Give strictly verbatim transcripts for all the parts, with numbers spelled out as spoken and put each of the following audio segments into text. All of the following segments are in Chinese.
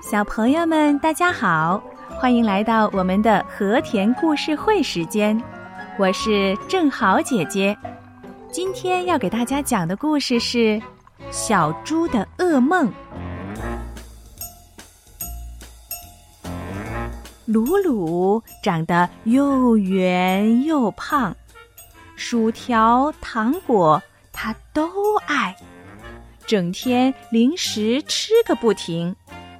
小朋友们大家好，欢迎来到我们的和田故事会时间，我是正好姐姐。今天要给大家讲的故事是小猪的噩梦。鲁鲁长得又圆又胖，薯条糖果他都爱，整天零食吃个不停。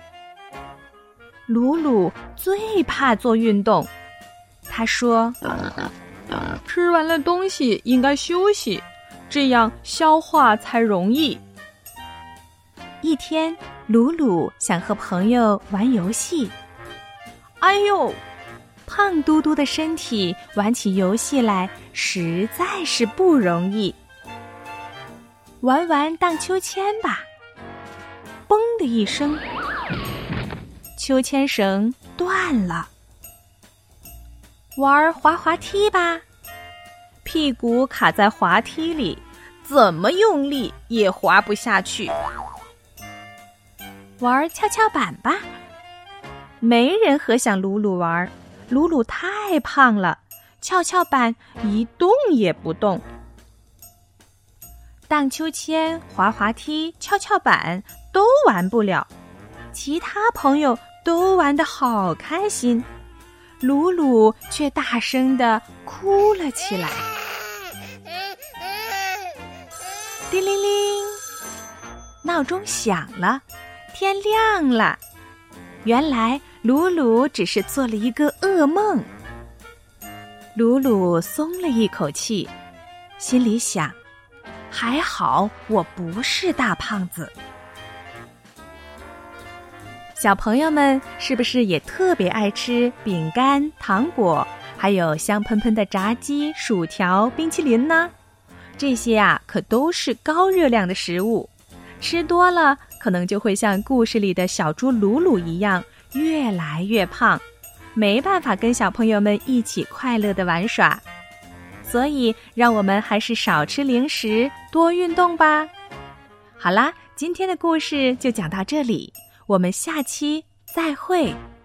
鲁鲁最怕做运动，他说， 吃完了东西应该休息，这样消化才容易。 一天，鲁鲁想和朋友玩游戏， 哎呦， 胖嘟嘟的身体玩起游戏来实在是不容易。玩玩荡秋千吧，嘣的一声，秋千绳断了。玩滑滑梯吧，屁股卡在滑梯里，怎么用力也滑不下去。玩跷跷板吧，没人和想鲁鲁玩，鲁鲁太胖了，跷跷板一动也不动。荡秋千、滑滑梯、跷跷板都玩不了，其他朋友都玩得好开心，鲁鲁却大声地哭了起来。叮铃铃，闹钟响了，天亮了。原来鲁鲁只是做了一个噩梦。鲁鲁松了一口气，心里想，还好我不是大胖子。小朋友们是不是也特别爱吃饼干、糖果，还有香喷喷的炸鸡、薯条、冰淇淋呢？这些啊，可都是高热量的食物，吃多了可能就会像故事里的小猪鲁鲁一样，越来越胖，没办法跟小朋友们一起快乐地玩耍。所以让我们还是少吃零食，多运动吧。好啦，今天的故事就讲到这里，我们下期再会。